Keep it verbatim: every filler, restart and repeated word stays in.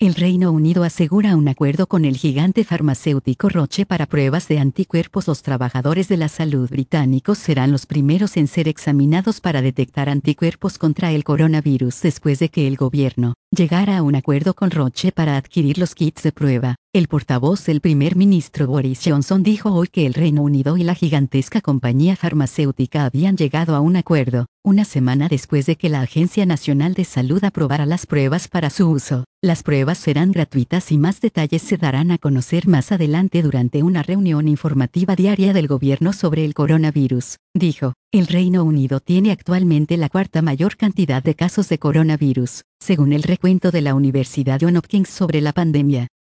El Reino Unido asegura un acuerdo con el gigante farmacéutico Roche para pruebas de anticuerpos. Los trabajadores de la salud británicos serán los primeros en ser examinados para detectar anticuerpos contra el coronavirus después de que el gobierno llegara a un acuerdo con Roche para adquirir los kits de prueba. El portavoz del primer ministro Boris Johnson dijo hoy que el Reino Unido y la gigantesca compañía farmacéutica habían llegado a un acuerdo, una semana después de que la Agencia Nacional de Salud aprobara las pruebas para su uso. Las pruebas serán gratuitas y más detalles se darán a conocer más adelante durante una reunión informativa diaria del gobierno sobre el coronavirus, dijo. El Reino Unido tiene actualmente la cuarta mayor cantidad de casos de coronavirus, según el recuento de la Universidad Johns Hopkins sobre la pandemia.